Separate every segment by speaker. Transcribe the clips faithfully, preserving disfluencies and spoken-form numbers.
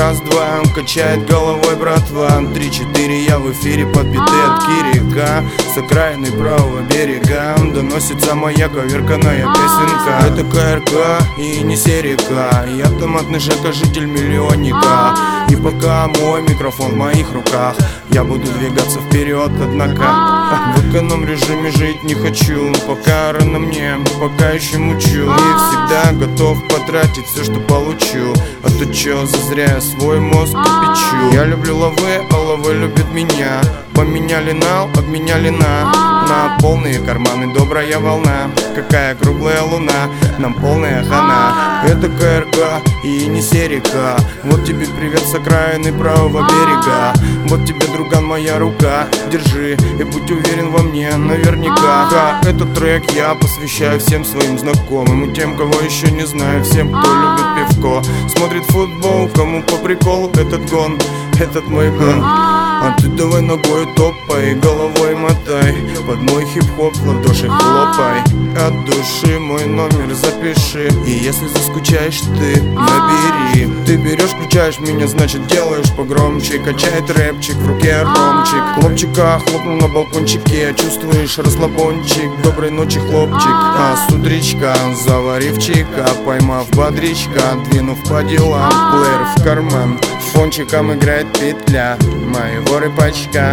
Speaker 1: Раз-два, качает головой братва. Три-четыре, я в эфире, подбитый от Кирика. С окраины правого берега доносится моя коверканая песенка. Это КРК и не серика. Я томатный Жека, житель миллионника. И пока мой микрофон в моих руках, я буду двигаться вперед, однако в эконом-режиме жить не хочу. Пока рано мне, пока еще мучу. И всегда готов потратить все, что получу. А то чё, зазря я свой мозг кипячу. Я люблю лавы, а лавы любят меня. Поменяли нал, обменяли на На полные карманы добрая волна. Какая круглая луна, нам полная хана. Это КРК и не серика. Вот тебе привет с окраины правого берега. Вот тебе, друган, моя рука. Держи и будь уверен во мне наверняка. Ха, этот трек я посвящаю всем своим знакомым и тем, кого еще не знаю. Всем, кто любит пивко, смотрит футбол, кому по приколу этот гон, этот мой гон. А ты давай ногой топай, головой мотай, под мой хип-хоп в ладоши хлопай. От души мой номер запиши, и если заскучаешь, ты набери. Ты берешь, включаешь меня, значит делаешь погромче. Качает рэпчик, в руке ромчик. Хлопчика хлопнул на балкончике, чувствуешь расслабончик. Доброй ночи, хлопчик. А с утречка, заварив чика, поймав бодрячка, двинув по делам, плеер в карман, фончиком играет петля моего рыбачка.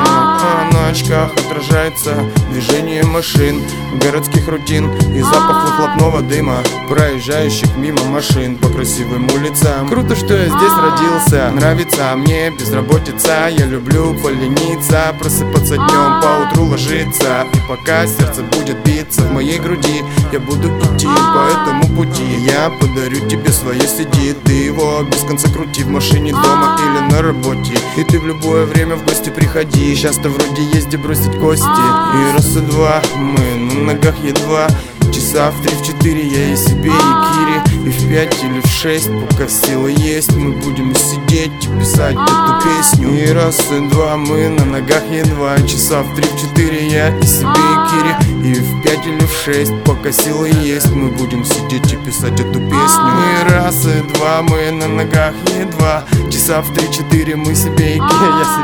Speaker 1: А на очках отражается движение машин, городских рутин и запах выхлопного дыма проезжающих мимо машин по красивым улицам. Круто, что я здесь родился, нравится мне безработица. Я люблю полениться, просыпаться днем, поутру ложиться. И пока сердце будет биться в моей груди, я буду идти по этому пути. Я подарю тебе свое си ди, ты его без конца крути в машине, дома или на работе. И ты в любое время в гости приходи, сейчас-то вроде есть где бросить кости. И раз и два, мы на ногах едва. Часа в три-четыре я и себе, и Кире. И в пять или в шесть, пока силы есть, мы будем сидеть и писать эту песню. И раз и два, мы на ногах едва. Часа в три-четыре я и себе, и Кире. И в пять или в шесть, пока силы есть, мы будем сидеть и писать эту песню. И раз и два, мы на ногах едва. Часа в три-четыре, мы себе, и Кире. Я